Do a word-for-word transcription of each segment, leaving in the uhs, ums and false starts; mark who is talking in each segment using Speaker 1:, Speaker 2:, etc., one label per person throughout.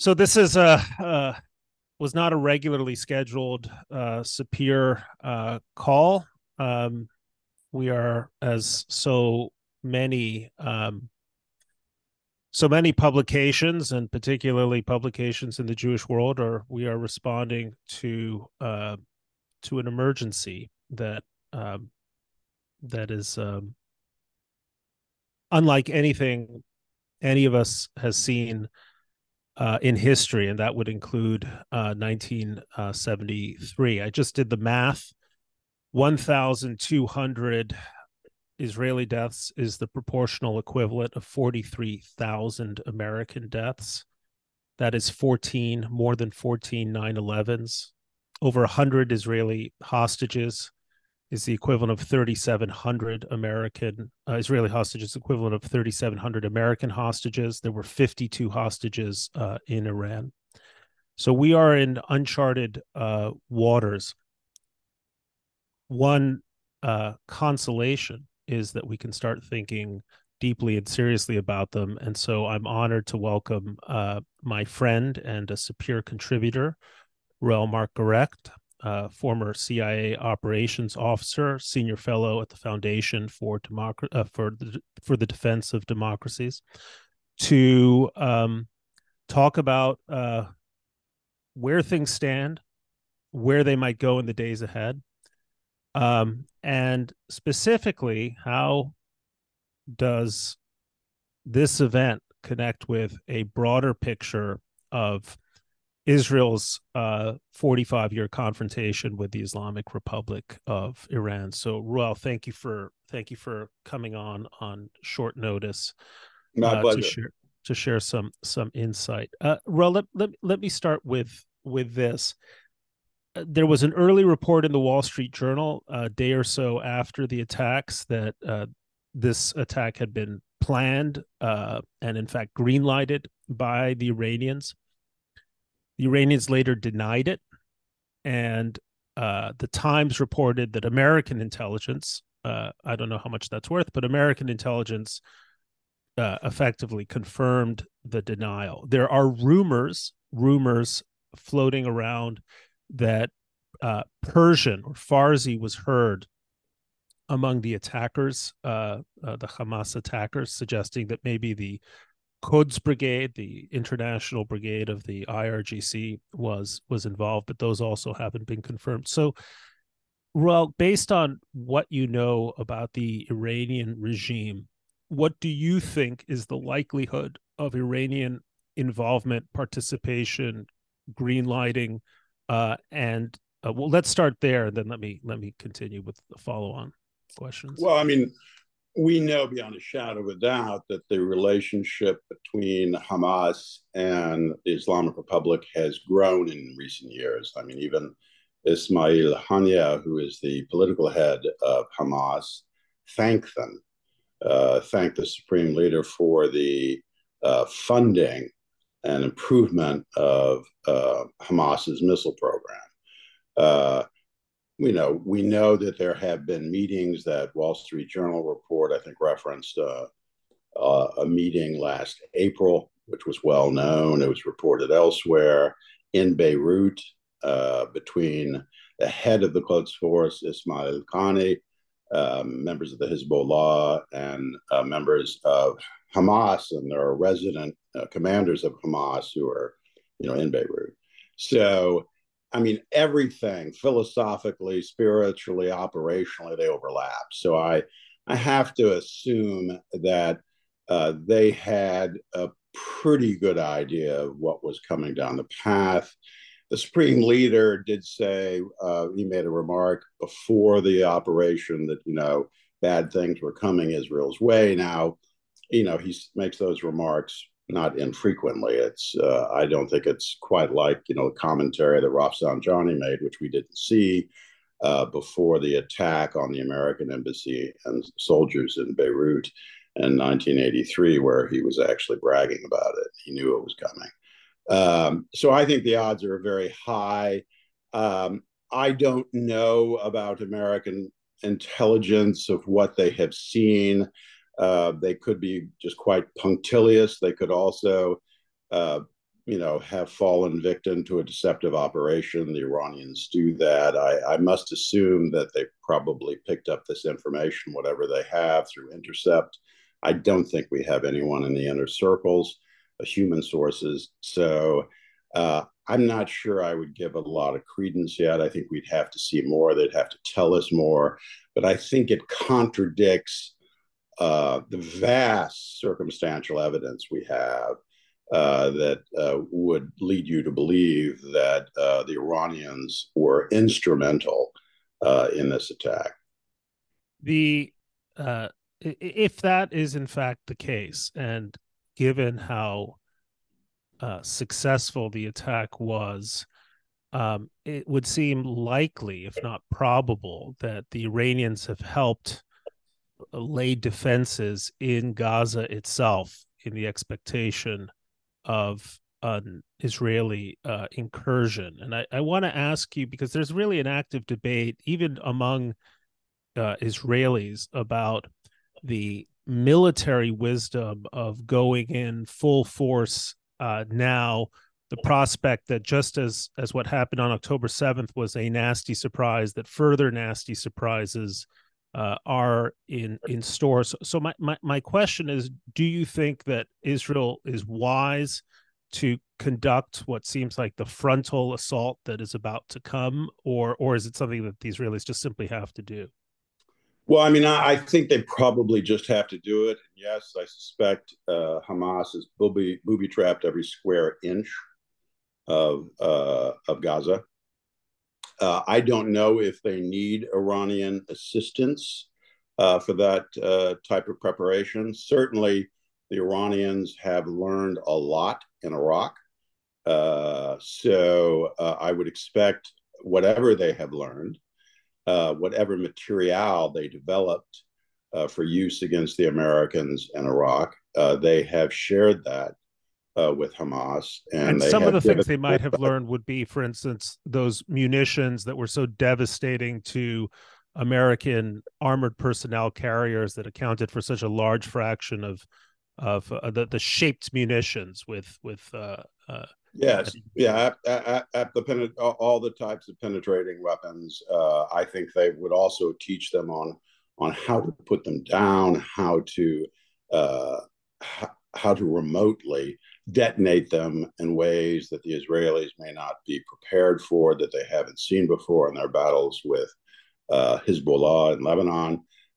Speaker 1: So this is a uh, was not a regularly scheduled uh, Sapir uh, call. Um, we are, as so many um, so many publications, and particularly publications in the Jewish world, are we are responding to uh, to an emergency that um, that is um, unlike anything any of us has seen uh, in history, and that would include uh, nineteen seventy-three. I just did the math. one thousand two hundred Israeli deaths is the proportional equivalent of forty-three thousand American deaths. That is fourteen, more than fourteen nine elevens. Over one hundred Israeli hostages is the equivalent of thirty-seven hundred American uh, Israeli hostages, equivalent of thirty-seven hundred American hostages. There were fifty-two hostages uh, in Iran. So we are in uncharted uh, waters. One uh, consolation is that we can start thinking deeply and seriously about them. And so I'm honored to welcome uh, my friend and a Sapir contributor, Reuel Marc-Gerecht, uh, former C I A operations officer, senior fellow at the Foundation for Democ- uh, for the for the Defense of Democracies, to um, talk about uh, where things stand, where they might go in the days ahead, um, and specifically, how does this event connect with a broader picture of Israel's uh, forty-five year confrontation with the Islamic Republic of Iran? So, Reuel, thank you for thank you for coming on on short notice
Speaker 2: My
Speaker 1: uh, to
Speaker 2: pleasure.
Speaker 1: share to share some some insight. Uh, Reuel, let, let let me start with with this. Uh, There was an early report in the Wall Street Journal a day or so after the attacks that uh, this attack had been planned uh, and, in fact, green lighted by the Iranians. The Iranians later denied it, and uh, the Times reported that American intelligence, uh, I don't know how much that's worth, but American intelligence uh, effectively confirmed the denial. There are rumors, rumors floating around that uh, Persian or Farsi was heard among the attackers, uh, uh, the Hamas attackers, suggesting that maybe the Quds Brigade, the international brigade of the I R G C, was was involved, but those also haven't been confirmed. So, well, based on what you know about the Iranian regime, what do you think is the likelihood of Iranian involvement, participation, green lighting, uh, and uh, well, let's start there, and then let me let me continue with the follow-on questions.
Speaker 2: Well, I mean, we know beyond a shadow of a doubt that the relationship between Hamas and the Islamic Republic has grown in recent years. I mean, even Ismail Haniyeh, who is the political head of Hamas, thanked them, uh, thanked the supreme leader for the uh, funding and improvement of uh, Hamas's missile program. Uh, you know, we know that there have been meetings that Wall Street Journal report, I think, referenced uh, uh, a meeting last April, which was well known. It was reported elsewhere in Beirut uh, between the head of the Quds Force, Ismail Khani, um, members of the Hezbollah, and uh, members of Hamas, and there are resident uh, commanders of Hamas who are, you know, in Beirut. So, I mean, everything philosophically, spiritually, operationally, they overlap. So I, I have to assume that uh, they had a pretty good idea of what was coming down the path. The supreme leader did say, uh, he made a remark before the operation that, you know, bad things were coming Israel's way. Now, you know, he makes those remarks not infrequently. It's uh, I don't think it's quite like, you know, the commentary that Rafsanjani made, which we didn't see uh, before the attack on the American embassy and soldiers in Beirut in nineteen eighty-three, where he was actually bragging about it. He knew it was coming. Um, so I think the odds are very high. Um, I don't know about American intelligence of what they have seen. Uh, they could be just quite punctilious. They could also uh, you know, have fallen victim to a deceptive operation. The Iranians do that. I, I must assume that they probably picked up this information, whatever they have, through intercept. I don't think we have anyone in the inner circles, uh, human sources. So uh, I'm not sure I would give a lot of credence yet. I think we'd have to see more. They'd have to tell us more. But I think it contradicts uh, the vast circumstantial evidence we have uh, that uh, would lead you to believe that uh, the Iranians were instrumental uh, in this attack.
Speaker 1: The uh, if that is in fact the case, and given how uh, successful the attack was, um, it would seem likely, if not probable, that the Iranians have helped lay defenses in Gaza itself in the expectation of an Israeli uh, incursion. And I, I want to ask you, because there's really an active debate, even among uh, Israelis, about the military wisdom of going in full force uh, now. The prospect that just as as what happened on October seventh was a nasty surprise, that further nasty surprises uh, are in in store. So, so my, my my question is: do you think that Israel is wise to conduct what seems like the frontal assault that is about to come, or or is it something that the Israelis just simply have to do?
Speaker 2: Well, I mean, I, I think they probably just have to do it. Yes, I suspect uh, Hamas has booby booby trapped every square inch of uh, of Gaza. Uh, I don't know if they need Iranian assistance uh, for that uh, type of preparation. Certainly, the Iranians have learned a lot in Iraq. Uh, so uh, I would expect whatever they have learned, uh, whatever material they developed uh, for use against the Americans in Iraq, uh, they have shared that uh, with Hamas, and,
Speaker 1: and
Speaker 2: they
Speaker 1: some of
Speaker 2: have
Speaker 1: the
Speaker 2: given.
Speaker 1: things they might have learned would be, for instance, those munitions that were so devastating to American armored personnel carriers that accounted for such a large fraction of of uh, the the shaped munitions with with uh, uh,
Speaker 2: Yes, yeah, at, at, at the all the types of penetrating weapons. Uh, I think they would also teach them on on how to put them down, how to uh, how to remotely detonate them in ways that the Israelis may not be prepared for, that they haven't seen before in their battles with uh, Hezbollah in Lebanon.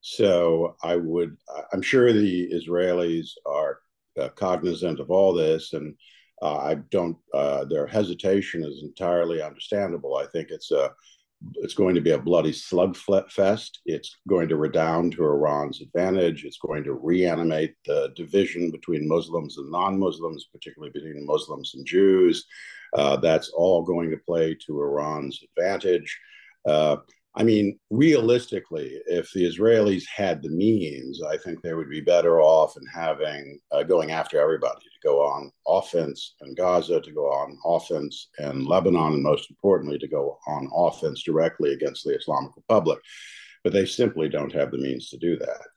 Speaker 2: So I would, I'm sure the Israelis are uh, cognizant of all this, and uh, I don't. Uh, their hesitation is entirely understandable. I think it's a it's going to be a bloody slugfest. It's going to redound to Iran's advantage. It's going to reanimate the division between Muslims and non-Muslims, particularly between Muslims and Jews. Uh, that's all going to play to Iran's advantage. Uh, I mean, realistically, if the Israelis had the means, I think they would be better off in having uh, going after everybody, to go on offense in Gaza, to go on offense in Lebanon, and most importantly, to go on offense directly against the Islamic Republic. But they simply don't have the means to do that.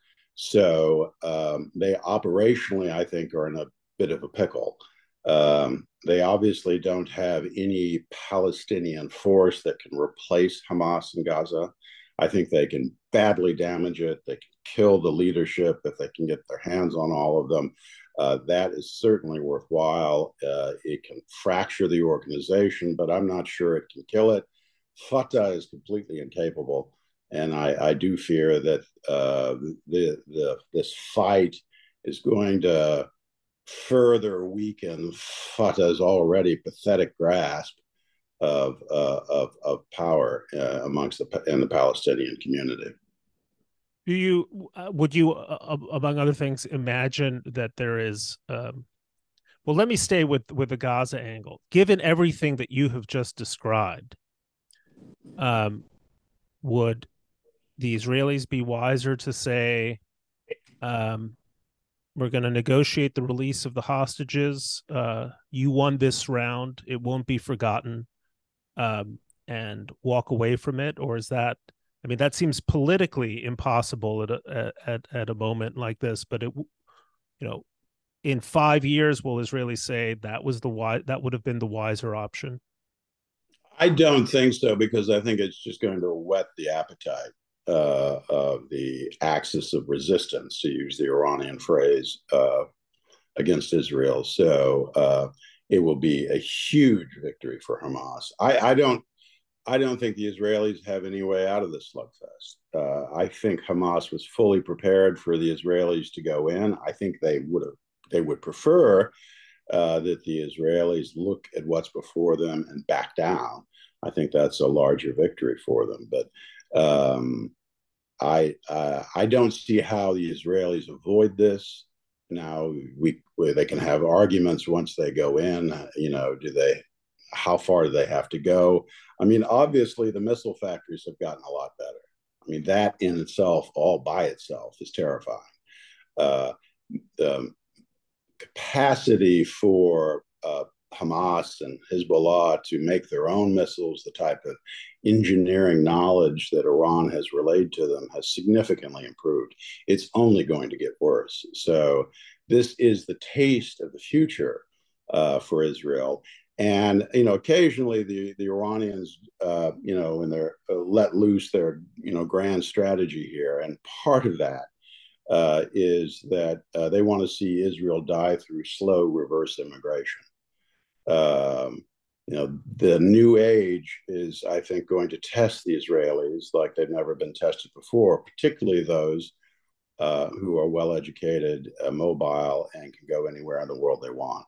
Speaker 2: So um, they operationally, I think, are in a bit of a pickle. Um, they obviously don't have any Palestinian force that can replace Hamas in Gaza. I think they can badly damage it. They can kill the leadership if they can get their hands on all of them. Uh, that is certainly worthwhile. Uh, it can fracture the organization, but I'm not sure it can kill it. Fatah is completely incapable, and I, I do fear that uh, the, the this fight is going to further weaken Fatah's already pathetic grasp of uh, of, of power uh, amongst the in the Palestinian community.
Speaker 1: Do you uh, would you, uh, among other things, imagine that there is? Um, well, let me stay with with the Gaza angle. Given everything that you have just described, um, would the Israelis be wiser to say, um, we're going to negotiate the release of the hostages. Uh, you won this round. It won't be forgotten, um, and walk away from it? Or is that, I mean, that seems politically impossible at a, at, at a moment like this, but it, you know, in five years, will Israelis say that was the wise, that would have been the wiser option?
Speaker 2: I don't think so because I think it's just going to whet the appetite uh, of the axis of resistance, to use the Iranian phrase, uh, against Israel. So uh, it will be a huge victory for Hamas. I, I don't. I don't think the Israelis have any way out of this slugfest. Uh, I think Hamas was fully prepared for the Israelis to go in. I think they would have. They would prefer uh, that the Israelis look at what's before them and back down. I think that's a larger victory for them. But um, I uh, I don't see how the Israelis avoid this. Now we they can have arguments once they go in. You know, do they? How far do they have to go? I mean, obviously the missile factories have gotten a lot better. I mean, that in itself, all by itself, is terrifying. Uh, the capacity for uh, Hamas and Hezbollah to make their own missiles, the type of engineering knowledge that Iran has relayed to them, has significantly improved. It's only going to get worse. So this is the taste of the future uh, for Israel. And you know, occasionally the the Iranians, uh, you know, when they're uh, let loose their you know grand strategy here, and part of that uh, is that uh, they want to see Israel die through slow reverse immigration. Um, you know, the new age is, I think, going to test the Israelis like they've never been tested before, particularly those uh, who are well educated, uh, mobile, and can go anywhere in the world they want.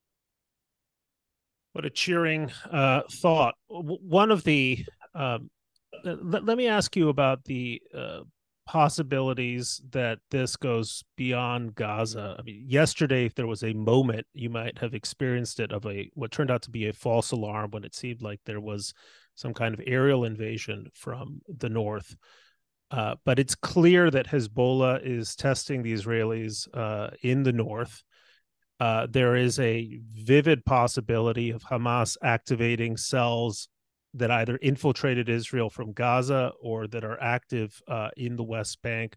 Speaker 1: What a cheering uh, thought. One of the um, let, let me ask you about the uh, possibilities that this goes beyond Gaza. I mean, yesterday there was a moment, you might have experienced it, of a what turned out to be a false alarm when it seemed like there was some kind of aerial invasion from the north. Uh, but it's clear that Hezbollah is testing the Israelis uh, in the north. Uh, there is a vivid possibility of Hamas activating cells that either infiltrated Israel from Gaza or that are active uh, in the West Bank.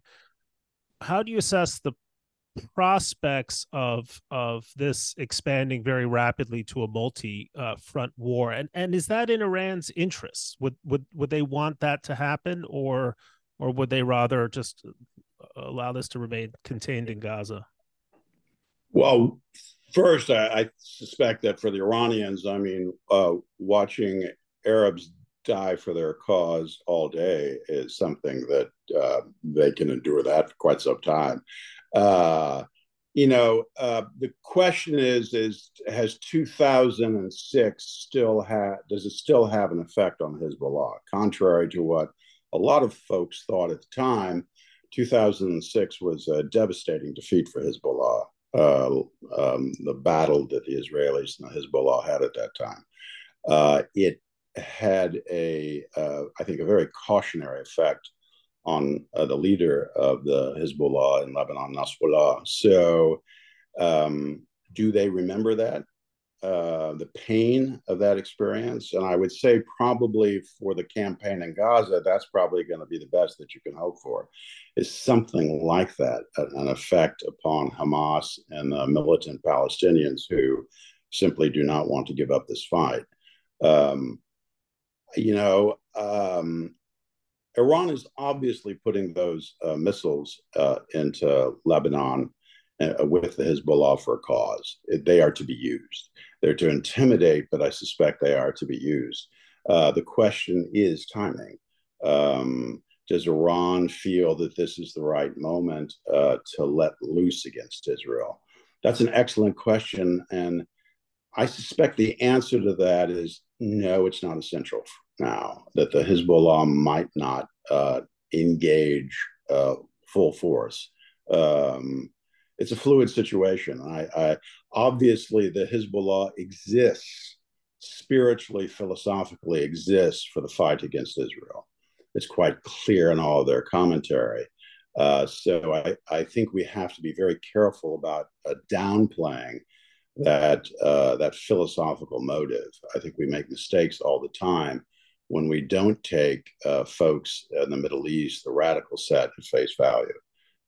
Speaker 1: How do you assess the prospects of of this expanding very rapidly to a multi-front uh, war? And and is that in Iran's interests? Would would would they want that to happen, or or would they rather just allow this to remain contained in Gaza?
Speaker 2: Well, first, I, I suspect that for the Iranians, I mean, uh, watching Arabs die for their cause all day is something that uh, they can endure that for quite some time. Uh, you know, uh, the question is: is has two thousand six still have? Does it still have an effect on Hezbollah? Contrary to what a lot of folks thought at the time, two thousand six was a devastating defeat for Hezbollah. Uh, um, the battle that the Israelis and the Hezbollah had at that time. Uh, it had a, uh, I think, a very cautionary effect on uh, the leader of the Hezbollah in Lebanon, Nasrallah. So, um, do they remember that? Uh, the pain of that experience? And I would say probably for the campaign in Gaza, that's probably going to be the best that you can hope for, is something like that, an effect upon Hamas and the militant Palestinians who simply do not want to give up this fight. Um, you know, um, Iran is obviously putting those uh, missiles uh, into Lebanon uh, with the Hezbollah for a cause. They are to be used. They're to intimidate, but I suspect they are to be used. Uh, the question is timing. Um, does Iran feel that this is the right moment uh, to let loose against Israel? That's an excellent question. And I suspect the answer to that is no, it's not essential now, that the Hezbollah might not uh, engage uh, full force. Um, it's a fluid situation. I, I obviously the Hezbollah exists spiritually, philosophically exists for the fight against Israel. It's quite clear in all of their commentary. Uh, so I, I think we have to be very careful about uh, downplaying that uh, that philosophical motive. I think we make mistakes all the time when we don't take uh, folks in the Middle East, the radical set, at face value.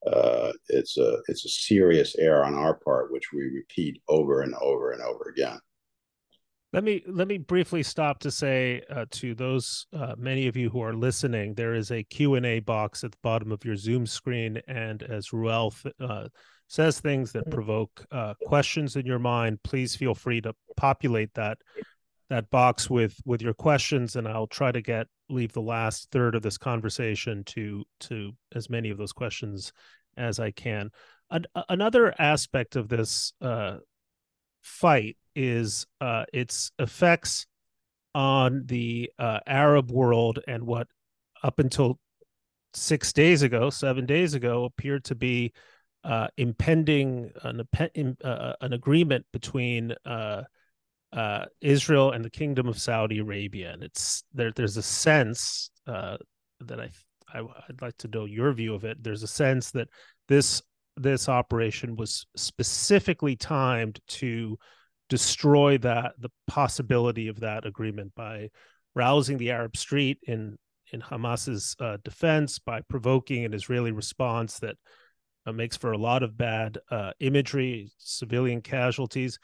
Speaker 2: uh, it's a it's a serious error on our part, which we repeat over and over and over again.
Speaker 1: Let me let me briefly stop to say uh, to those uh, many of you who are listening, there is a Q and A box at the bottom of your Zoom screen, and as Ruel uh, says things that provoke uh, questions in your mind, please feel free to populate that that box with with your questions, and I'll try to get leave the last third of this conversation to to as many of those questions as I can. An, another aspect of this uh, fight is uh, its effects on the uh, Arab world and what up until six days ago, seven days ago, appeared to be uh, impending an, uh, an agreement between uh, uh, Israel and the Kingdom of Saudi Arabia. And it's there. There's a sense uh, that I, I I'd like to know your view of it. There's a sense that this this operation was specifically timed to destroy that the possibility of that agreement by rousing the Arab street in in Hamas's uh, defense, by provoking an Israeli response that uh, makes for a lot of bad uh, imagery, civilian casualties.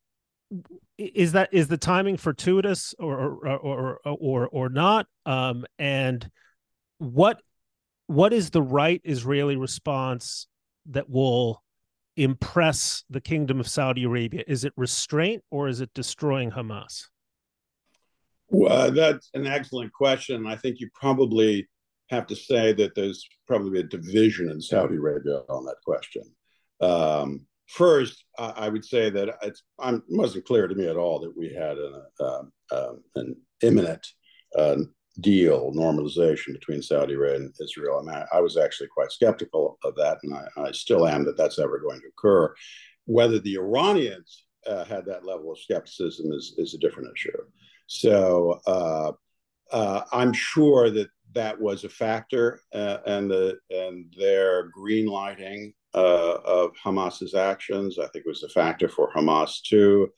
Speaker 1: Is that is the timing fortuitous or or or or, or not? Um, and what what is the right Israeli response that will impress the Kingdom of Saudi Arabia? Is it restraint or is it destroying Hamas?
Speaker 2: Well, that's an excellent question. I think you probably have to say that there's probably a division in Saudi Arabia on that question. Um, first, uh, I would say that it's, it wasn't clear to me at all that we had an, uh, uh, an imminent uh, deal, normalization between Saudi Arabia and Israel. And I, I was actually quite skeptical of that, and I, I still am, that that's ever going to occur. Whether the Iranians uh, had that level of skepticism is, is a different issue. So uh, uh, I'm sure that that was a factor, uh, and the and their green lighting uh, of Hamas's actions, I think, was a factor for Hamas too.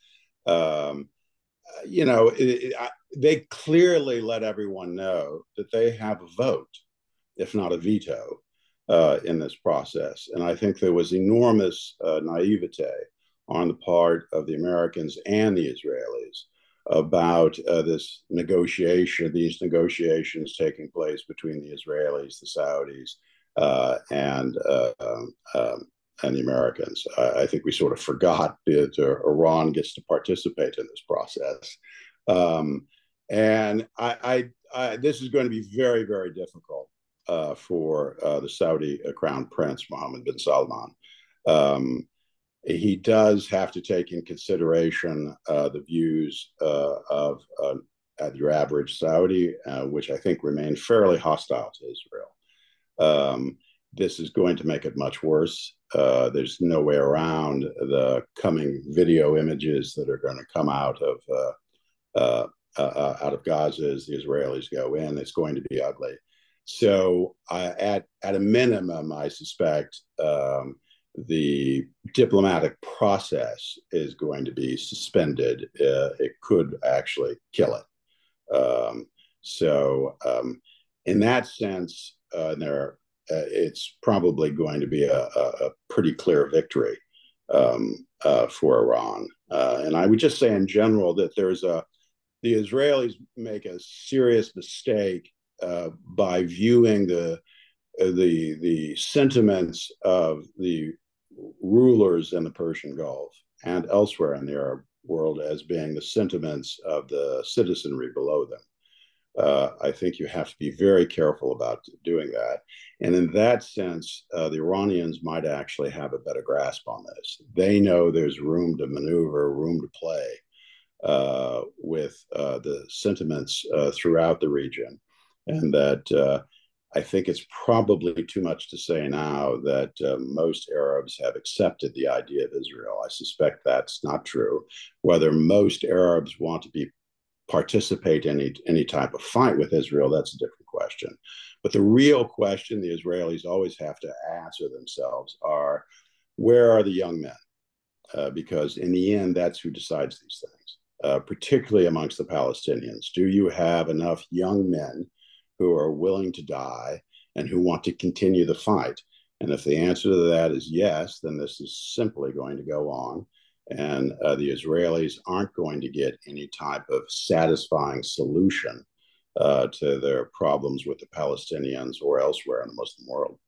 Speaker 2: Um, you know, it, it, I, they clearly let everyone know that they have a vote, if not a veto, uh, in this process. And I think there was enormous uh, naivete on the part of the Americans and the Israelis about uh, this negotiation, these negotiations taking place between the Israelis, the Saudis, uh, and uh, um, um, and the Americans. I, I think we sort of forgot that uh, Iran gets to participate in this process. Um, and I, I, I, this is going to be very, very difficult uh, for uh, the Saudi uh, Crown Prince, Mohammed bin Salman. Um, he does have to take in consideration uh, the views uh, of uh, your average Saudi, uh, which I think remain fairly hostile to Israel. Um, this is going to make it much worse. Uh, there's no way around the coming video images that are going to come out of uh, uh, uh, out of Gaza as the Israelis go in. It's going to be ugly. So, uh, at at a minimum, I suspect um, the diplomatic process is going to be suspended. Uh, it could actually kill it. Um, so, um, in that sense, uh, there. Uh, it's probably going to be a, a, a pretty clear victory um, uh, for Iran. Uh, and I would just say in general that there's a, the Israelis make a serious mistake uh, by viewing the, uh, the, the sentiments of the rulers in the Persian Gulf and elsewhere in the Arab world as being the sentiments of the citizenry below them. Uh, I think you have to be very careful about doing that. And in that sense, uh, the Iranians might actually have a better grasp on this. They know there's room to maneuver, room to play uh, with uh, the sentiments uh, throughout the region. And that uh, I think it's probably too much to say now that uh, most Arabs have accepted the idea of Israel. I suspect that's not true. Whether most Arabs want to be participate in any, any type of fight with Israel, that's a different question. But the real question the Israelis always have to answer themselves are, where are the young men? Uh, because in the end, that's who decides these things, uh, particularly amongst the Palestinians. Do you have enough young men who are willing to die and who want to continue the fight? And if the answer to that is yes, then this is simply going to go on. And uh, the Israelis aren't going to get any type of satisfying solution uh, to their problems with the Palestinians or elsewhere in the Muslim world.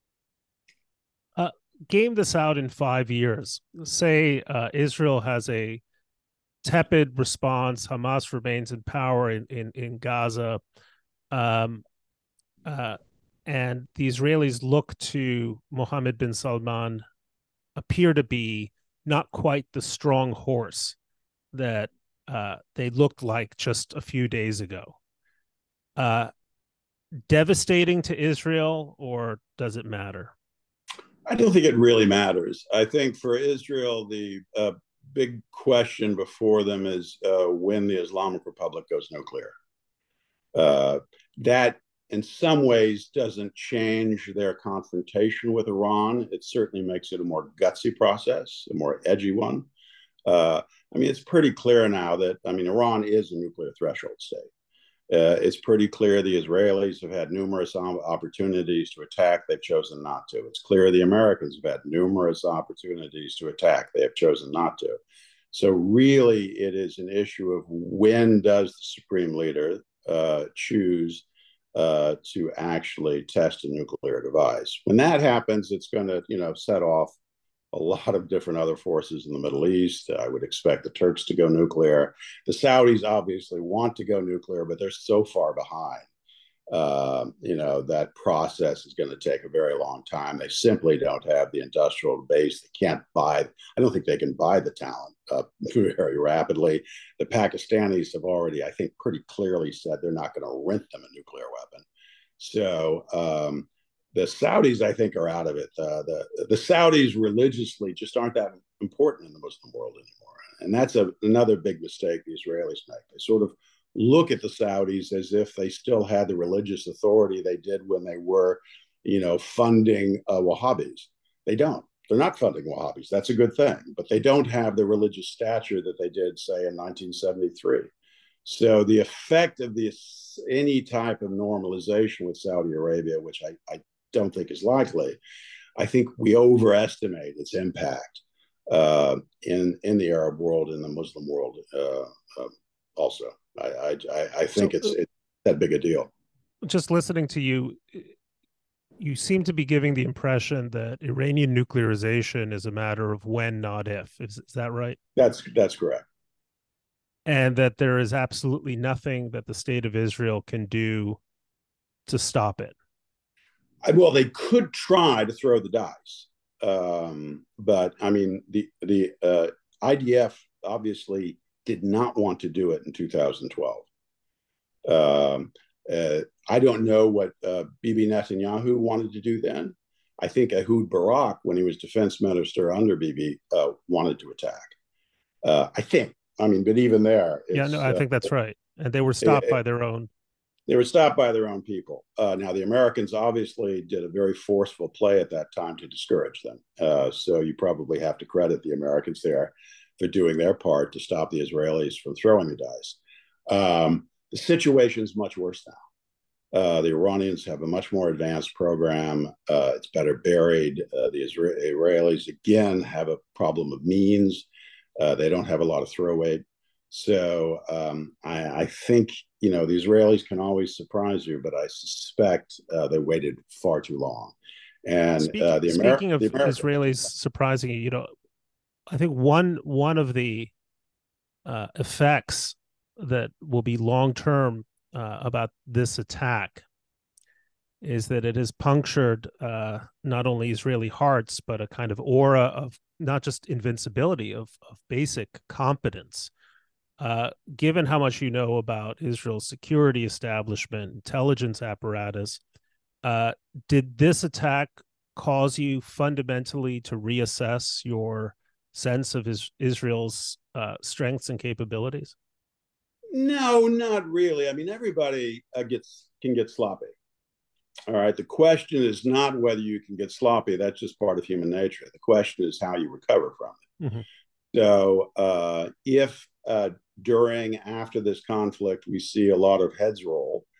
Speaker 1: Uh, game this out in five years. Say uh, Israel has a tepid response. Hamas remains in power in in, in Gaza, um, uh, and the Israelis look to Mohammed bin Salman, appear to be not quite the strong horse that uh, they looked like just a few days ago. Uh, devastating to Israel, or does it matter?
Speaker 2: I don't think it really matters. I think for Israel, the uh, big question before them is uh, when the Islamic Republic goes nuclear. Uh, that, in some ways, doesn't change their confrontation with Iran. It certainly makes it a more gutsy process, a more edgy one. Uh, I mean, it's pretty clear now that, I mean, Iran is a nuclear threshold state. Uh, it's pretty clear the Israelis have had numerous opportunities to attack. They've chosen not to. It's clear the Americans have had numerous opportunities to attack. They have chosen not to. So really, it is an issue of when does the supreme leader uh, choose uh, to actually test a nuclear device. When that happens, it's going to, you know, set off a lot of different other forces in the Middle East. I would expect the Turks to go nuclear. The Saudis obviously want to go nuclear, but they're so far behind. Uh, you know, that process is going to take a very long time. They simply don't have the industrial base. They can't buy, I don't think they can buy the talent uh, very rapidly. The Pakistanis have already, I think, pretty clearly said they're not going to rent them a nuclear weapon. So, um, the Saudis, I think, are out of it. Uh, the the Saudis religiously just aren't that important in the Muslim world anymore, and that's a, another big mistake the Israelis make. They sort of look at the Saudis as if they still had the religious authority they did when they were, you know, funding uh, Wahhabis. They don't. They're not funding Wahhabis. That's a good thing, but they don't have the religious stature that they did, say, in nineteen seventy-three. So the effect of this, any type of normalization with Saudi Arabia, which I, I don't think is likely, I think we overestimate its impact uh, in in the Arab world and the Muslim world uh, uh, also. I, I, I think so, it's, it's that big a deal.
Speaker 1: Just listening to you, you seem to be giving the impression that Iranian nuclearization is a matter of when, not if. Is, is that right?
Speaker 2: That's that's correct.
Speaker 1: And that there is absolutely nothing that the state of Israel can do to stop it.
Speaker 2: Well, they could try to throw the dice, um, but I mean, the the uh, I D F obviously did not want to do it in two thousand twelve. Um, uh, I don't know what uh, Bibi Netanyahu wanted to do then. I think Ehud Barak, when he was defense minister under Bibi, uh, wanted to attack. Uh, I think. I mean, but even there,
Speaker 1: yeah, no, I think uh, that's right, and they were stopped it, by their own.
Speaker 2: They were stopped by their own people. Uh, now, the Americans obviously did a very forceful play at that time to discourage them. Uh, so you probably have to credit the Americans there for doing their part to stop the Israelis from throwing the dice. Um, the situation is much worse now. Uh, the Iranians have a much more advanced program. Uh, it's better buried. Uh, the Isra- Israelis, again, have a problem of means. Uh, they don't have a lot of throw weight. So um, I, I think, you know, the Israelis can always surprise you, but I suspect uh, they waited far too long. And
Speaker 1: Speak,
Speaker 2: uh, the
Speaker 1: speaking
Speaker 2: Ameri-
Speaker 1: of
Speaker 2: the
Speaker 1: Israelis surprising you, you know, I think one one of the uh, effects that will be long term uh, about this attack is that it has punctured uh, not only Israeli hearts, but a kind of aura of not just invincibility, of, of basic competence. Uh, given how much you know about Israel's security establishment, intelligence apparatus, uh, did this attack cause you fundamentally to reassess your sense of his, Israel's uh, strengths and capabilities?
Speaker 2: No, not really. I mean, everybody uh, gets can get sloppy. All right. The question is not whether you can get sloppy. That's just part of human nature. The question is how you recover from it. Mm-hmm. So uh, if uh, during, after this conflict, we see a lot of heads roll,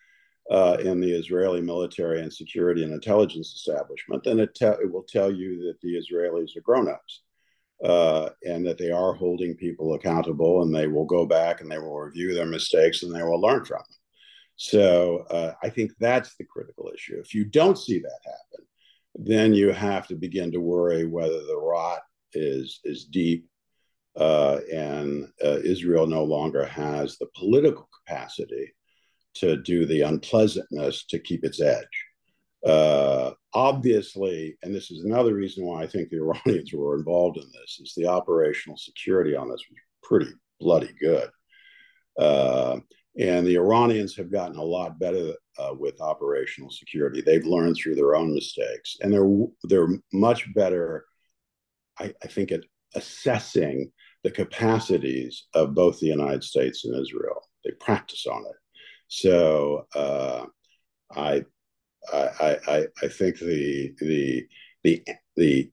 Speaker 2: uh, in the Israeli military and security and intelligence establishment, then it, te- it will tell you that the Israelis are grown-ups. Uh, and that they are holding people accountable, and they will go back and they will review their mistakes and they will learn from them. So uh, I think that's the critical issue. If you don't see that happen, then you have to begin to worry whether the rot is is deep, uh, and uh, Israel no longer has the political capacity to do the unpleasantness to keep its edge. Uh, obviously, and this is another reason why I think the Iranians were involved in this, is the operational security on this was pretty bloody good. Uh, and the Iranians have gotten a lot better uh, with operational security. They've learned through their own mistakes, and they're they're much better, I, I think, at assessing the capacities of both the United States and Israel. They practice on it. So uh, I I, I, I think the the the the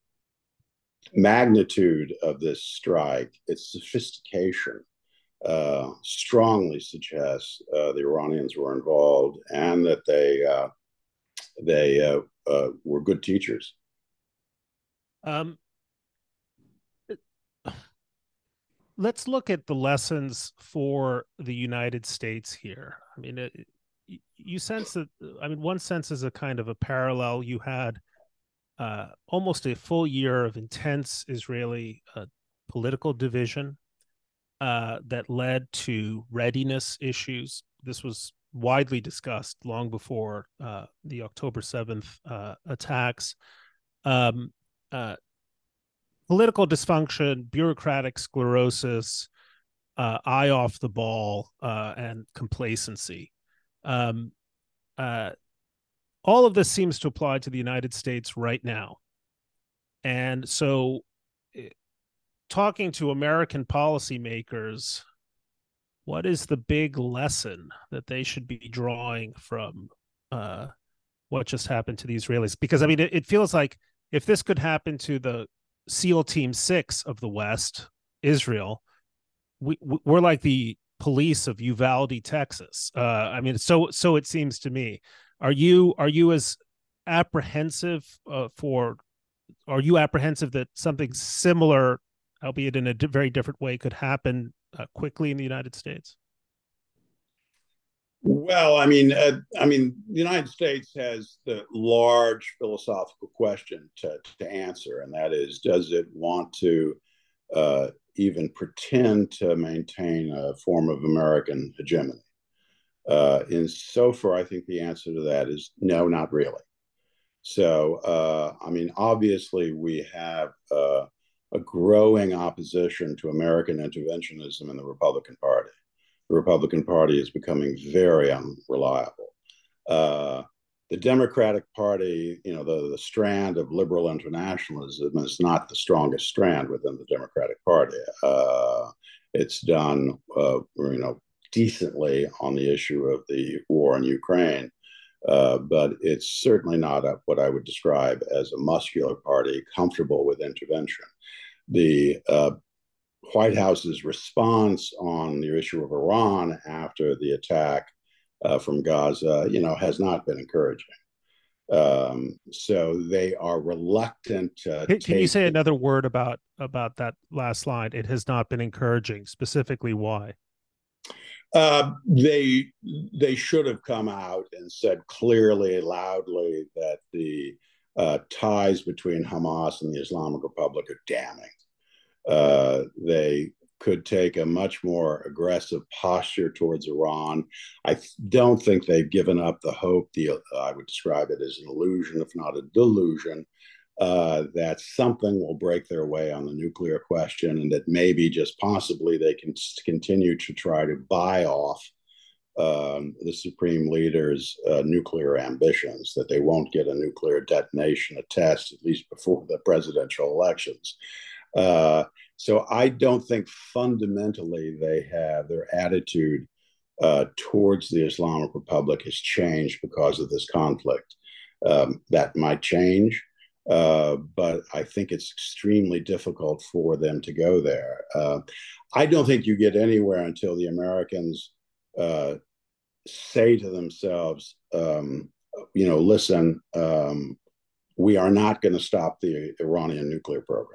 Speaker 2: magnitude of this strike, its sophistication, uh, strongly suggests uh, the Iranians were involved, and that they uh, they uh, uh, were good teachers.
Speaker 1: Um, let's look at the lessons for the United States here. I mean, it, you sense that, I mean, one sense is a kind of a parallel. You had uh, almost a full year of intense Israeli uh, political division uh, that led to readiness issues. This was widely discussed long before uh, the October seventh uh, attacks. Um, uh, political dysfunction, bureaucratic sclerosis, uh, eye off the ball, uh, and complacency. Um, uh, all of this seems to apply to the United States right now. And so, talking to American policymakers, what is the big lesson that they should be drawing from uh, what just happened to the Israelis? Because, I mean, it, it feels like if this could happen to the SEAL Team Six of the West, Israel, we, we're like the police of Uvalde, Texas. Uh, I mean, so so it seems to me. Are you are you as apprehensive uh, for? Are you apprehensive that something similar, albeit in a di- very different way, could happen uh, quickly in the United States?
Speaker 2: Well, I mean, uh, I mean, the United States has the large philosophical question to, to answer, and that is, does it want to uh, even pretend to maintain a form of American hegemony? Uh, and so far, I think the answer to that is no, not really. So, uh, I mean, obviously, we have uh, a growing opposition to American interventionism in the Republican Party. The Republican Party is becoming very unreliable. Uh, the Democratic Party, you know, the, the strand of liberal internationalism is not the strongest strand within the Democratic Party. Uh, it's done, uh, you know, decently on the issue of the war in Ukraine, uh, but it's certainly not a, what I would describe as a muscular party comfortable with intervention. The uh, White House's response on the issue of Iran after the attack uh, from Gaza, you know, has not been encouraging. Um, so they are reluctant to
Speaker 1: Can, can you
Speaker 2: take.
Speaker 1: say another word about about that last line? It has not been encouraging. Specifically, why?
Speaker 2: Uh, they they should have come out and said clearly, loudly that the uh, ties between Hamas and the Islamic Republic are damning. Uh, they could take a much more aggressive posture towards Iran. I don't think they've given up the hope. The uh, I would describe it as an illusion, if not a delusion, uh, that something will break their way on the nuclear question, and that maybe just possibly they can continue to try to buy off um, the supreme leader's uh, nuclear ambitions, that they won't get a nuclear detonation, a test, at least before the presidential elections. Uh, so I don't think fundamentally they have their attitude uh, towards the Islamic Republic has changed because of this conflict. Um, that might change, uh, but I think it's extremely difficult for them to go there. Uh, I don't think you get anywhere until the Americans uh, say to themselves, um, you know, listen, um, we are not going to stop the Iranian nuclear program,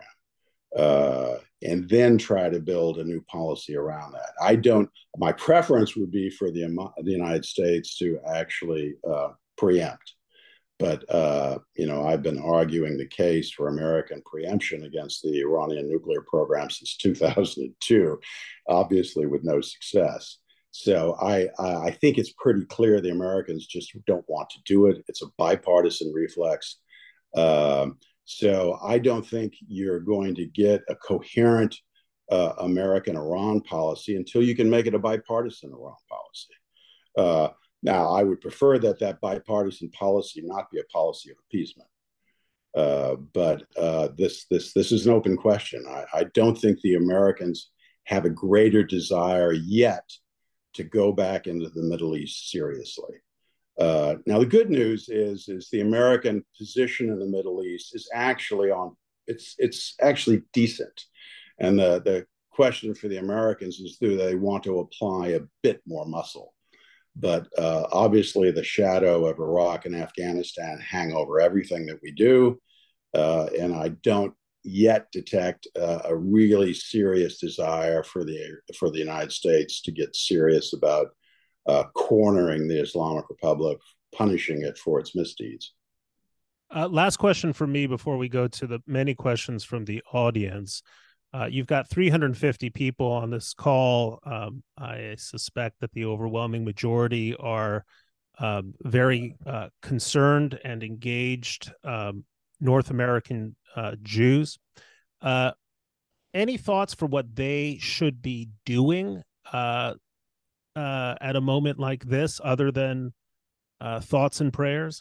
Speaker 2: uh, and then try to build a new policy around that. I don't. My preference would be for the the United States to actually uh, preempt. But, uh, you know, I've been arguing the case for American preemption against the Iranian nuclear program since two thousand two, obviously with no success. So I, I think it's pretty clear the Americans just don't want to do it. It's a bipartisan reflex. Um, so I don't think you're going to get a coherent uh, American Iran policy until you can make it a bipartisan Iran policy. Uh, now, I would prefer that that bipartisan policy not be a policy of appeasement. Uh, but uh, this this this is an open question. I, I don't think the Americans have a greater desire yet to go back into the Middle East seriously. Uh, now, the good news is is the American position in the Middle East is actually on it's it's actually decent, and the the question for the Americans is do they want to apply a bit more muscle? But uh, obviously, the shadow of Iraq and Afghanistan hang over everything that we do. Uh, and I don't yet detect uh, a really serious desire for the for the United States to get serious about uh, cornering the Islamic Republic, punishing it for its misdeeds.
Speaker 1: Uh, last question for me before we go to the many questions from the audience. Uh, you've got three hundred fifty people on this call. Um, I suspect that the overwhelming majority are um, very uh, concerned and engaged um, North American uh, Jews. Uh, any thoughts for what they should be doing uh, uh, at a moment like this, other than uh, thoughts and prayers?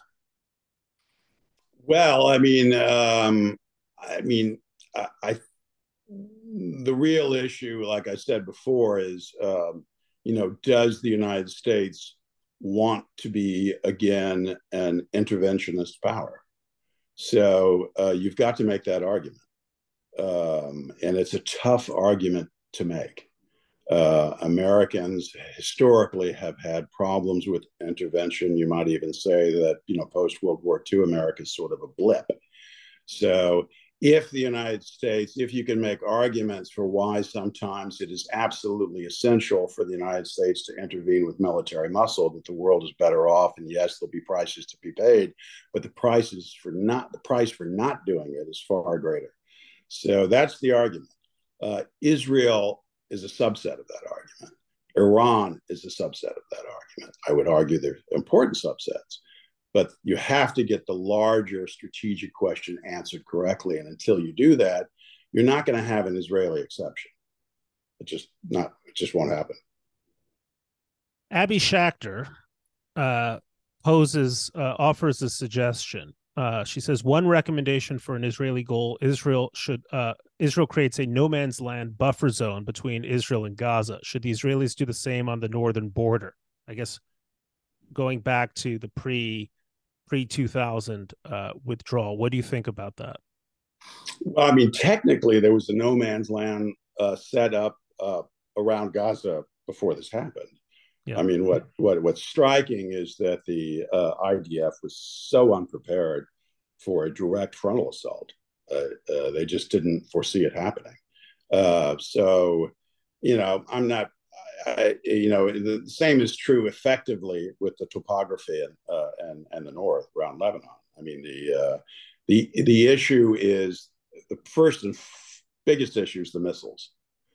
Speaker 2: Well, I mean, um, I mean, I, I the real issue, like I said before, is um, you know, does the United States want to be again an interventionist power? So uh, you've got to make that argument, um, and it's a tough argument to make. Uh, Americans historically have had problems with intervention. You might even say that, you know, post World War Two, America is sort of a blip. So if the United States, if you can make arguments for why sometimes it is absolutely essential for the United States to intervene with military muscle, that the world is better off, and yes, there'll be prices to be paid, but the prices for not the price for not doing it is far greater. So that's the argument. Uh, Israel is a subset of that argument. Iran is a subset of that argument. I would argue they're important subsets. But you have to get the larger strategic question answered correctly. And until you do that, you're not going to have an Israeli exception. It just not it just won't happen.
Speaker 1: Abby Schachter uh, poses uh, offers a suggestion. Uh, she says one recommendation for an Israeli goal: Israel should uh, Israel creates a no man's land buffer zone between Israel and Gaza. Should the Israelis do the same on the northern border? I guess going back to the pre pre two thousand uh, withdrawal. What do you think about that?
Speaker 2: Well, I mean, technically, there was a no man's land uh, set up uh, around Gaza before this happened. Yeah. I mean, what what what's striking is that the uh, I D F was so unprepared for a direct frontal assault. Uh, uh, they just didn't foresee it happening. Uh, so, you know, I'm not. I, you know, the same is true effectively with the topography and uh, and and the north around Lebanon. I mean, the uh, the the issue is the first and f- biggest issue is the missiles,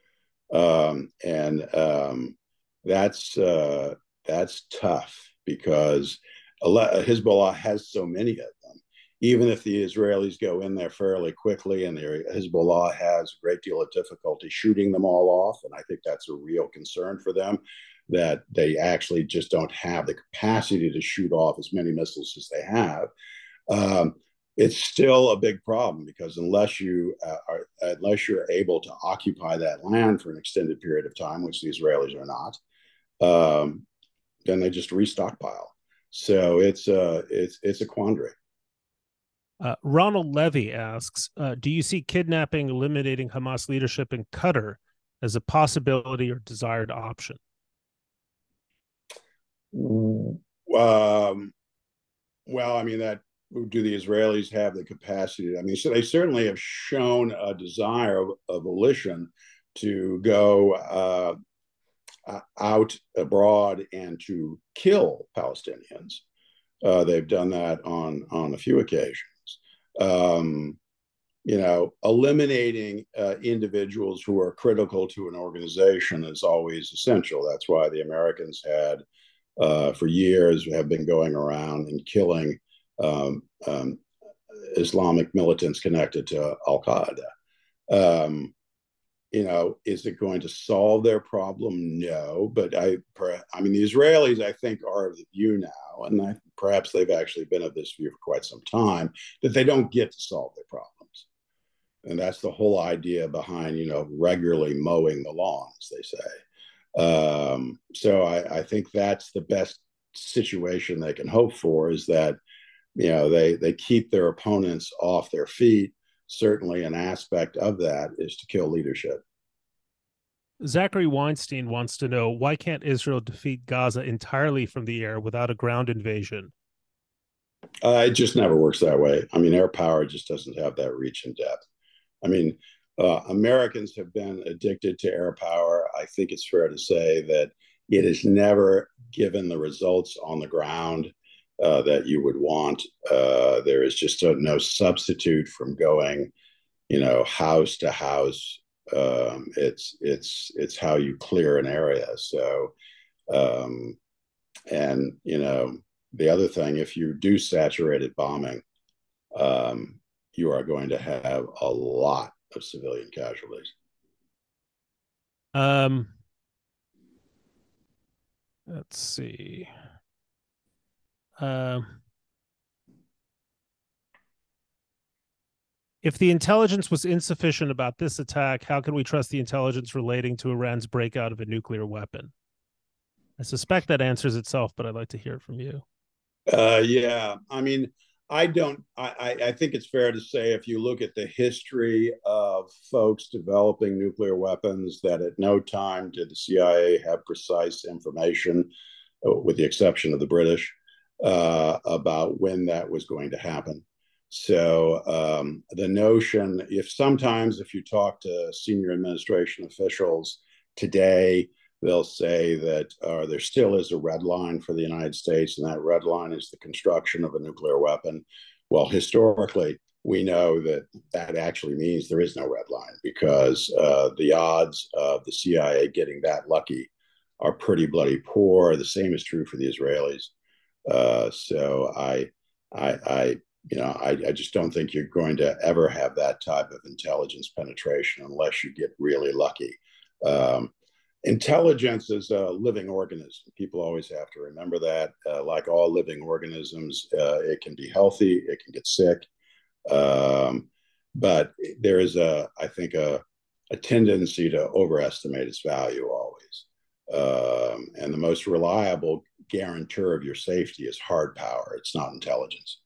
Speaker 2: um, and um, that's uh, that's tough because Hezbollah has so many of them. Even if the Israelis go in there fairly quickly, and the Hezbollah has a great deal of difficulty shooting them all off, and I think that's a real concern for them, that they actually just don't have the capacity to shoot off as many missiles as they have. Um, it's still a big problem because unless you uh, are unless you're able to occupy that land for an extended period of time, which the Israelis are not, um, then they just restockpile. So it's a it's it's a quandary.
Speaker 1: Uh, Ronald Levy asks, uh, do you see kidnapping, eliminating Hamas leadership in Qatar as a possibility or desired option?
Speaker 2: Um, well, I mean, that do the Israelis have the capacity? I mean, so they certainly have shown a desire, a volition to go uh, out abroad and to kill Palestinians. Uh, they've done that on on a few occasions. Um, you know, eliminating uh, individuals who are critical to an organization is always essential. That's why the Americans had, uh, for years, have been going around and killing um, um, Islamic militants connected to Al Qaeda. Um, you know, is it going to solve their problem? No, but I, I mean, the Israelis, I think, are of the view now, and I, perhaps they've actually been of this view for quite some time, that they don't get to solve their problems. And that's the whole idea behind, you know, regularly mowing the lawn, as they say. Um, so I, I think that's the best situation they can hope for, is that, you know, they they keep their opponents off their feet. Certainly an aspect of that is to kill leadership.
Speaker 1: Zachary Weinstein wants to know, why can't Israel defeat Gaza entirely from the air without a ground invasion?
Speaker 2: Uh, it just never works that way. I mean, air power just doesn't have that reach and depth. I mean, uh, Americans have been addicted to air power. I think it's fair to say that it has never given the results on the ground uh, that you would want. Uh, there is just a, no substitute from going, you know, house to house. Um, it's it's it's how you clear an area. So, um, and you know, the other thing, if you do saturated bombing, um, you are going to have a lot of civilian casualties.
Speaker 1: Um, let's see. Um, if the intelligence was insufficient about this attack, how can we trust the intelligence relating to Iran's breakout of a nuclear weapon? I suspect that answers itself, but I'd like to hear it from you.
Speaker 2: Uh, yeah, I mean, I don't. I, I think it's fair to say, if you look at the history of folks developing nuclear weapons, that at no time did the C I A have precise information, with the exception of the British, uh, about when that was going to happen. So um, the notion, if sometimes if you talk to senior administration officials today, they'll say that uh, there still is a red line for the United States, and that red line is the construction of a nuclear weapon. Well, historically, we know that that actually means there is no red line, because uh, the odds of the C I A getting that lucky are pretty bloody poor. The same is true for the Israelis. Uh, so I, I, I, you know, I, I just don't think you're going to ever have that type of intelligence penetration unless you get really lucky. Um, Intelligence is a living organism. People always have to remember that. Uh, like all living organisms, uh, it can be healthy, it can get sick, um, but there is a, I think, a, a tendency to overestimate its value always. Um, and the most reliable guarantor of your safety is hard power. It's not intelligence.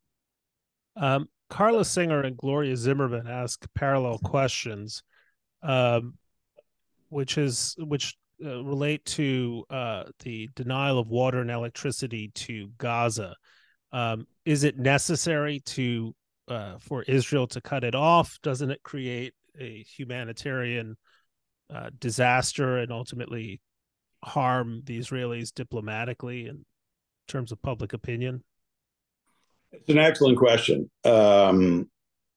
Speaker 1: Um, Carla Singer and Gloria Zimmerman ask parallel questions. Um, which is which uh, relate to uh, the denial of water and electricity to Gaza. Um, is it necessary to uh, for Israel to cut it off? Doesn't it create a humanitarian uh, disaster and ultimately harm the Israelis diplomatically in terms of public opinion?
Speaker 2: It's an excellent question. Um,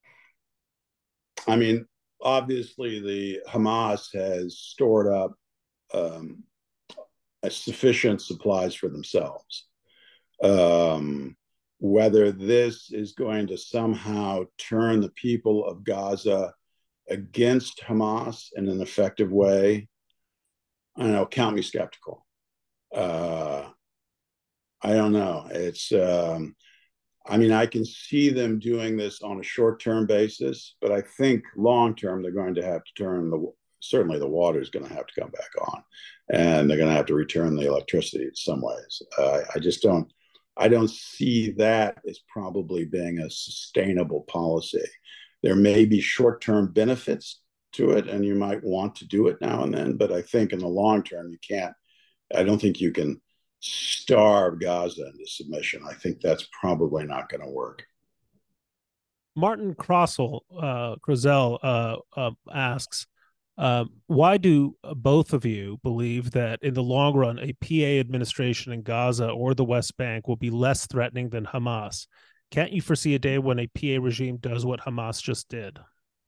Speaker 2: I mean, obviously, the Hamas has stored up um, sufficient supplies for themselves. Um, whether this is going to somehow turn the people of Gaza against Hamas in an effective way, I don't know, count me skeptical. Uh, I don't know. It's, um, I mean, I can see them doing this on a short term basis, but I think long term, they're going to have to turn the, certainly the water is going to have to come back on, and they're going to have to return the electricity in some ways. Uh, I just don't, I don't see that as probably being a sustainable policy. There may be short term benefits to it, and you might want to do it now and then, but I think in the long term, you can't, I don't think you can starve Gaza into submission. I think that's probably not going to work.
Speaker 1: Martin Crossell, uh, Crozel uh, uh, asks, uh, why do both of you believe that in the long run, a P A administration in Gaza or the West Bank will be less threatening than Hamas? Can't you foresee a day when a P A regime does what Hamas just did?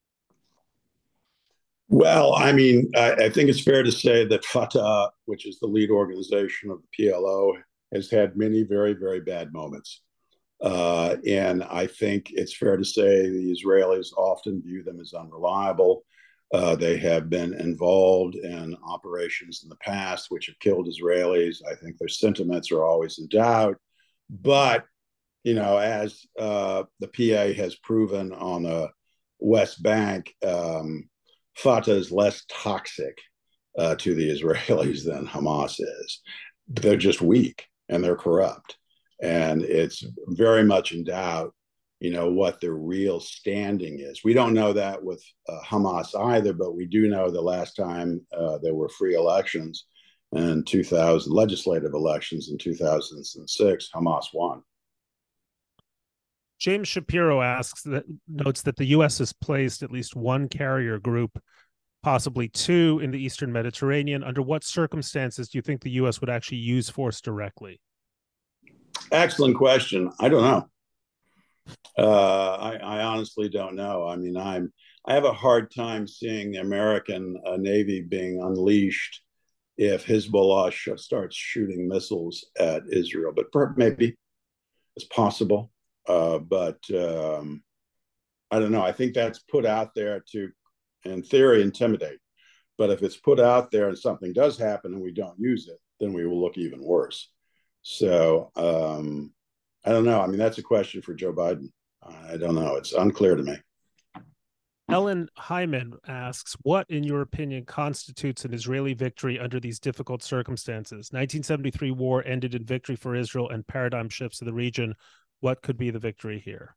Speaker 2: Well, I mean, I, I think it's fair to say that Fatah, which is the lead organization of the P L O, has had many very, very bad moments. Uh, and I think it's fair to say the Israelis often view them as unreliable. Uh, they have been involved in operations in the past which have killed Israelis. I think their sentiments are always in doubt. But, you know, as uh, the P A has proven on the West Bank, um, Fatah is less toxic uh, to the Israelis than Hamas is. They're just weak and they're corrupt. And it's very much in doubt, you know, what the real standing is. We don't know that with uh, Hamas either, but we do know the last time uh, there were free elections in two thousand, legislative elections in two thousand six, Hamas won.
Speaker 1: James Shapiro asks that notes that the U S has placed at least one carrier group, possibly two, in the Eastern Mediterranean. Under what circumstances do you think the U S would actually use force directly?
Speaker 2: Excellent question. I don't know. Uh, I, I honestly don't know. I mean, I'm I have a hard time seeing the American uh, Navy being unleashed if Hezbollah sh- starts shooting missiles at Israel. But per- maybe it's possible. Uh, but um, I don't know. I think that's put out there to, in theory, intimidate. But if it's put out there and something does happen and we don't use it, then we will look even worse. So um, I don't know. I mean, that's a question for Joe Biden. I don't know. It's unclear to me.
Speaker 1: Ellen Hyman asks, what, in your opinion, constitutes an Israeli victory under these difficult circumstances? nineteen seventy-three war ended in victory for Israel and paradigm shifts in the region. What could be the victory here?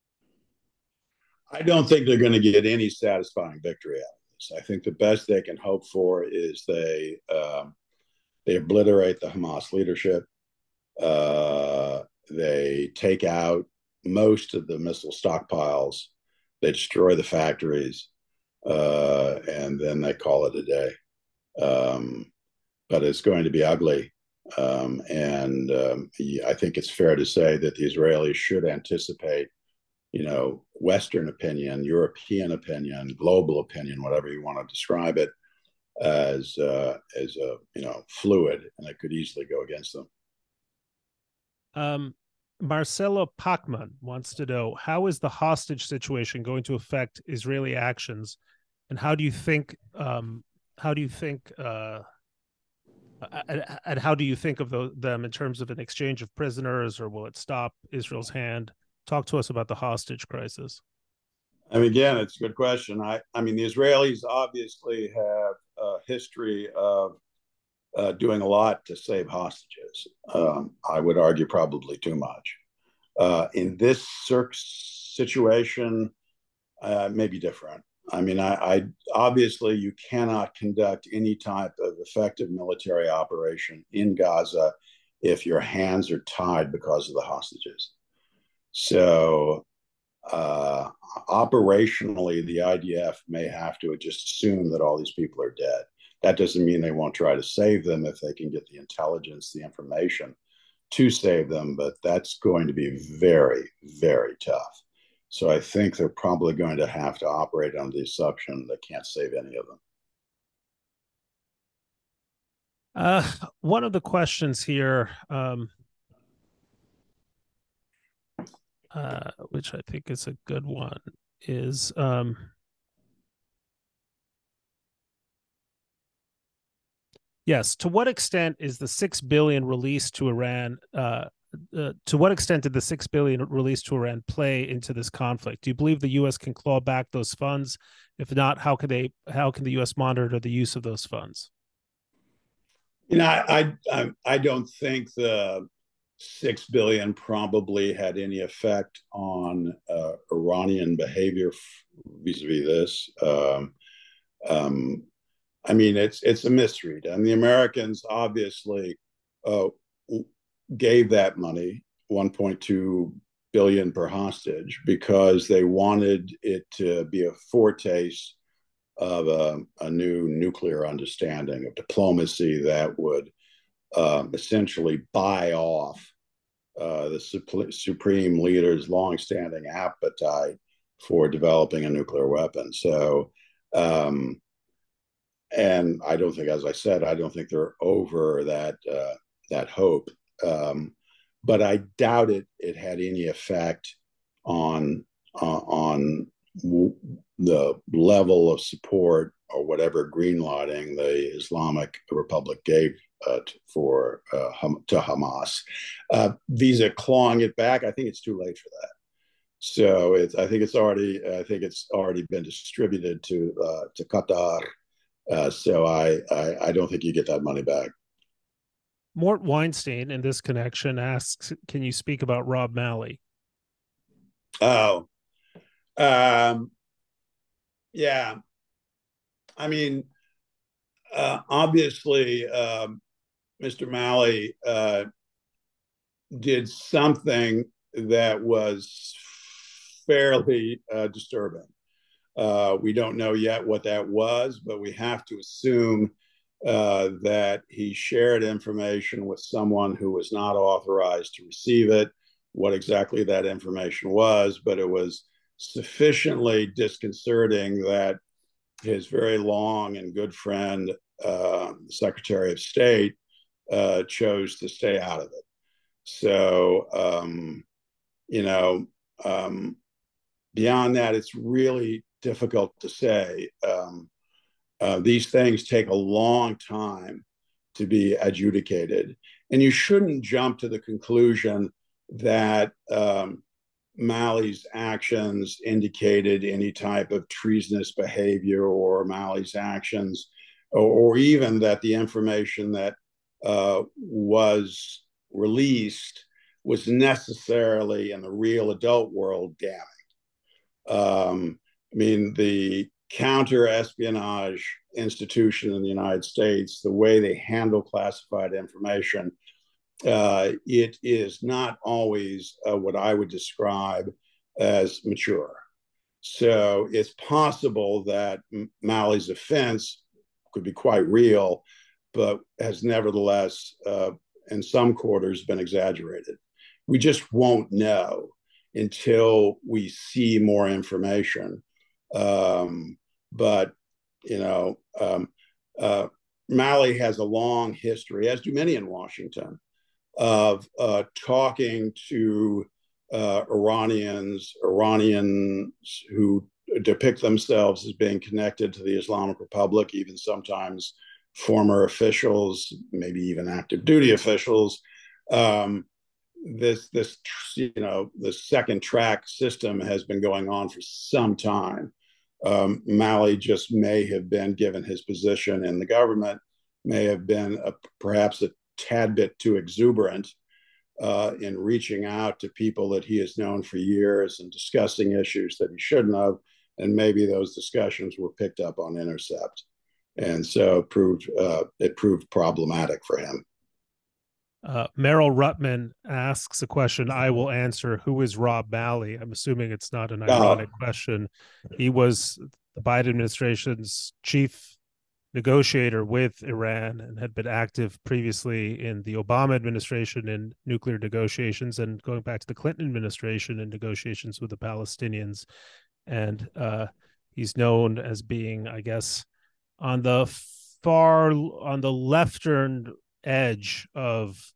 Speaker 2: I don't think they're going to get any satisfying victory out of this. I think the best they can hope for is they um, they obliterate the Hamas leadership. Uh, they take out most of the missile stockpiles. They destroy the factories, uh, and then they call it a day. Um, but it's going to be ugly. Um, and um, I think it's fair to say that the Israelis should anticipate, you know, Western opinion, European opinion, global opinion, whatever you want to describe it, as uh, as a you know fluid, and it could easily go against them.
Speaker 1: Um, Marcelo Pachman wants to know, how is the hostage situation going to affect Israeli actions, and how do you think um, how do you think uh, and how do you think of the, them in terms of an exchange of prisoners, or will it stop Israel's hand? Talk to us about the hostage crisis.
Speaker 2: I mean, again, it's a good question. I, I mean, the Israelis obviously have a history of uh, doing a lot to save hostages. Um, I would argue probably too much. Uh, in this situation, uh, may be different. I mean, I, I obviously you cannot conduct any type of effective military operation in Gaza if your hands are tied because of the hostages. So uh, operationally, the I D F may have to just assume that all these people are dead. That doesn't mean they won't try to save them if they can get the intelligence, the information to save them, but that's going to be very, very tough. So I think they're probably going to have to operate on the assumption they can't save any of them.
Speaker 1: Uh, one of the questions here, um, uh, which I think is a good one, is um, yes, to what extent is the six billion released to Iran? Uh, uh, to what extent did the six billion released to Iran play into this conflict? Do you believe the U S can claw back those funds? If not, how can they? How can the U S monitor the use of those funds?
Speaker 2: You know, I I, I don't think the six billion probably had any effect on uh, Iranian behavior vis-a-vis this. Um, um, I mean, it's it's a mystery. And the Americans obviously uh, gave that money, one point two billion per hostage, because they wanted it to be a foretaste of a, a new nuclear understanding of diplomacy that would um, essentially buy off uh, the su- supreme leader's longstanding appetite for developing a nuclear weapon. So, um, and I don't think, as I said, I don't think they're over that uh, that hope. Um, but I doubt it it had any effect on uh, on w- the level of support or whatever greenlighting the Islamic Republic gave uh, for uh, to Hamas. Uh, Visa clawing it back, I think it's too late for that. So it's I think it's already I think it's already been distributed to uh, to Qatar. Uh, so I, I I don't think you get that money back.
Speaker 1: Mort Weinstein, in this connection, asks, "Can you speak about Rob Malley?"
Speaker 2: Oh, um, yeah. I mean, uh, obviously, um, Mister Malley uh, did something that was fairly uh, disturbing. Uh, we don't know yet what that was, but we have to assume uh, that he shared information with someone who was not authorized to receive it. What exactly that information was, but it was sufficiently disconcerting that his very long and good friend, uh, the Secretary of State, uh, chose to stay out of it. So, um, you know, um, beyond that, it's really difficult to say. Um, uh, these things take a long time to be adjudicated. And you shouldn't jump to the conclusion that um, Malley's actions indicated any type of treasonous behavior, or Malley's actions, or, or even that the information that uh, was released was necessarily in the real adult world damning. Um, I mean, the counter-espionage institution in the United States, the way they handle classified information, uh, it is not always uh, what I would describe as mature. So it's possible that Malley's offense could be quite real, but has nevertheless, uh, in some quarters, been exaggerated. We just won't know until we see more information. Um, but, you know, um, uh, Malley has a long history, as do many in Washington, of uh, talking to uh, Iranians, Iranians who depict themselves as being connected to the Islamic Republic, even sometimes former officials, maybe even active duty officials. Um, this this you know the second track system has been going on for some time. Um, Malley just may have been, given his position in the government, may have been a, perhaps a tad bit too exuberant uh, in reaching out to people that he has known for years and discussing issues that he shouldn't have, and maybe those discussions were picked up on Intercept, and so it proved uh, it proved problematic for him.
Speaker 1: Uh, Merrill Rutman asks a question I will answer. Who is Rob Malley? I'm assuming it's not an ironic uh, question. He was the Biden administration's chief negotiator with Iran and had been active previously in the Obama administration in nuclear negotiations, and going back to the Clinton administration in negotiations with the Palestinians. And uh, he's known as being, I guess, on the far, on the leftern edge of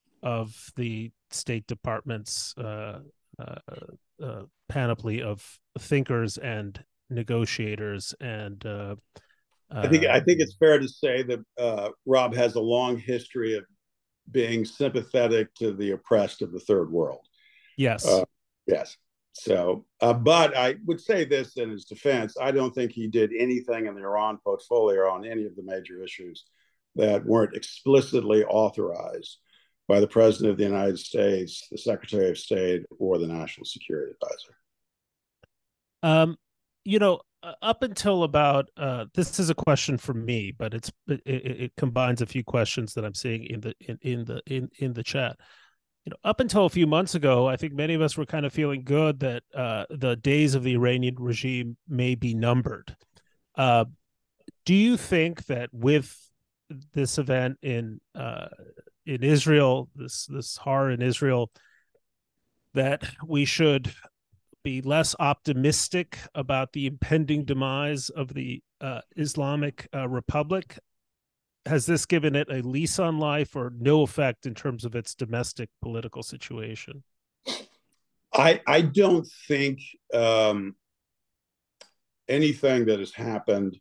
Speaker 1: of the State Department's uh, uh, uh, panoply of thinkers and negotiators. And uh,
Speaker 2: I think I think it's fair to say that uh, Rob has a long history of being sympathetic to the oppressed of the third world.
Speaker 1: Yes.
Speaker 2: Uh, yes. So, uh, but I would say this in his defense: I don't think he did anything in the Iran portfolio on any of the major issues that weren't explicitly authorized by the President of the United States, the Secretary of State, or the National Security Advisor.
Speaker 1: Um, you know, uh, up until about uh, this is a question for me, but it's it, it, it combines a few questions that I'm seeing in the in, in the in in the chat. You know, up until a few months ago, I think many of us were kind of feeling good that uh, the days of the Iranian regime may be numbered. Uh, do you think that with this event in uh, in Israel, this this horror in Israel, that we should be less optimistic about the impending demise of the uh, Islamic uh, Republic? Has this given it a lease on life or no effect in terms of its domestic political situation?
Speaker 2: I I don't think um, anything that has happened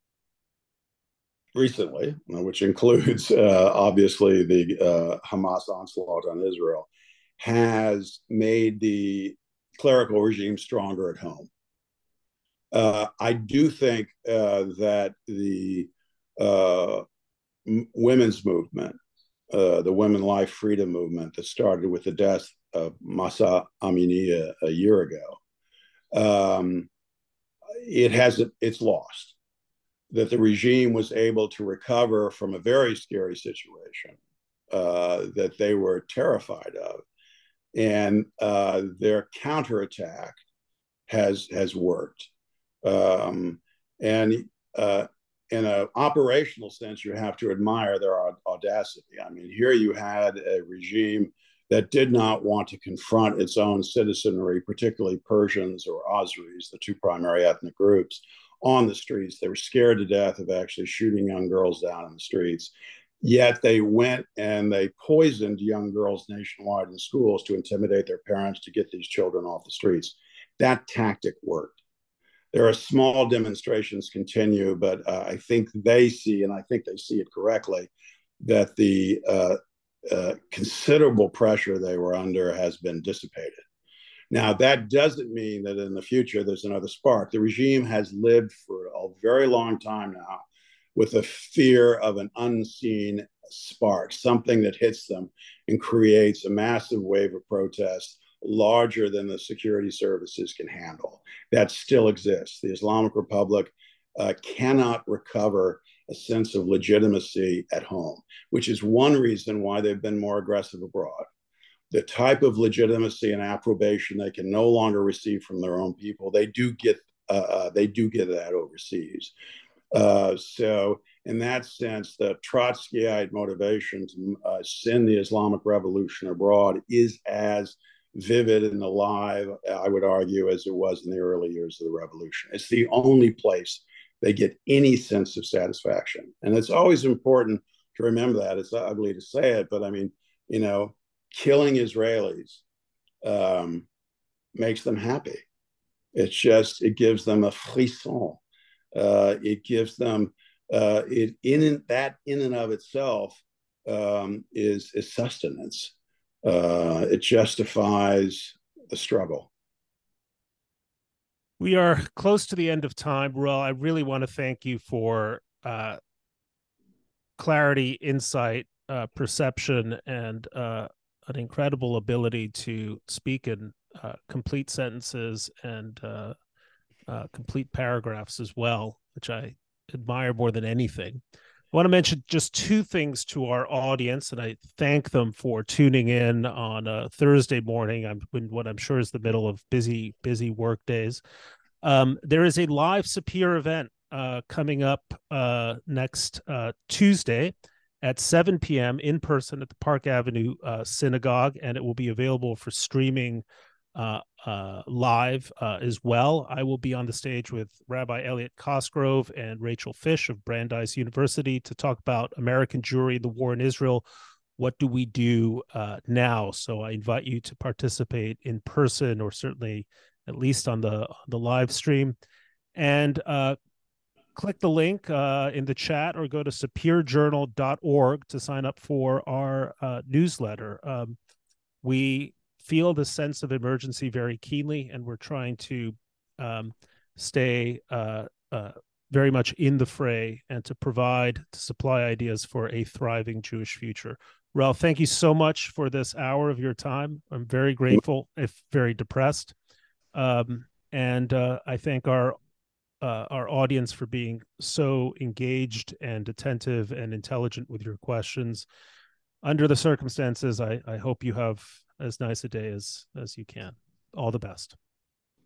Speaker 2: recently, which includes uh, obviously the uh, Hamas onslaught on Israel, has made the clerical regime stronger at home. Uh, I do think uh, that the uh, m- women's movement, uh, the women life freedom movement that started with the death of Mahsa Amini a, a year ago, um, it has it's lost. That the regime was able to recover from a very scary situation uh, that they were terrified of, and uh, their counterattack has has worked. Um, and uh, in an operational sense, you have to admire their audacity. I mean, here you had a regime that did not want to confront its own citizenry, particularly Persians or Azeris, the two primary ethnic groups, on the streets. They were scared to death of actually shooting young girls down in the streets. Yet they went and they poisoned young girls nationwide in schools to intimidate their parents to get these children off the streets. That tactic worked. There are small demonstrations continue, but uh, I think they see, and I think they see it correctly, that the uh, uh, considerable pressure they were under has been dissipated. Now, that doesn't mean that in the future there's another spark. The regime has lived for a very long time now with a fear of an unseen spark, something that hits them and creates a massive wave of protest larger than the security services can handle. That still exists. The Islamic Republic uh, cannot recover a sense of legitimacy at home, which is one reason why they've been more aggressive abroad. The type of legitimacy and approbation they can no longer receive from their own people, they do get uh, uh, they do get that overseas. Uh, so, in that sense, the Trotskyite motivation to uh, send the Islamic Revolution abroad is as vivid and alive, I would argue, as it was in the early years of the revolution. It's the only place they get any sense of satisfaction. And it's always important to remember that. It's ugly to say it, but I mean, you know, killing Israelis um, makes them happy. It's just, it gives them a frisson. Uh, it gives them, uh, it in that in and of itself um, is, is sustenance. Uh, it justifies the struggle.
Speaker 1: We are close to the end of time. Reuel, I really want to thank you for uh, clarity, insight, uh, perception, and uh, an incredible ability to speak in uh, complete sentences and uh, uh, complete paragraphs as well, which I admire more than anything. I want to mention just two things to our audience, and I thank them for tuning in on a Thursday morning. I'm in what I'm sure is the middle of busy, busy work days. Um, there is a live Sapir event uh, coming up uh, next uh, Tuesday at seven p.m. in person at the Park Avenue uh, Synagogue, and it will be available for streaming uh, uh, live uh, as well. I will be on the stage with Rabbi Elliot Cosgrove and Rachel Fish of Brandeis University to talk about American Jewry, the war in Israel. What do we do uh, now? So I invite you to participate in person, or certainly at least on the on the live stream. And uh, click the link uh, in the chat or go to sapir journal dot org to sign up for our uh, newsletter. Um, we feel the sense of emergency very keenly, and we're trying to um, stay uh, uh, very much in the fray and to provide, to supply ideas for a thriving Jewish future. Reuel, thank you so much for this hour of your time. I'm very grateful, if very depressed. Um, and uh, I thank our uh, our audience for being so engaged and attentive and intelligent with your questions. Under the circumstances, I, I hope you have as nice a day as as you can. All the best.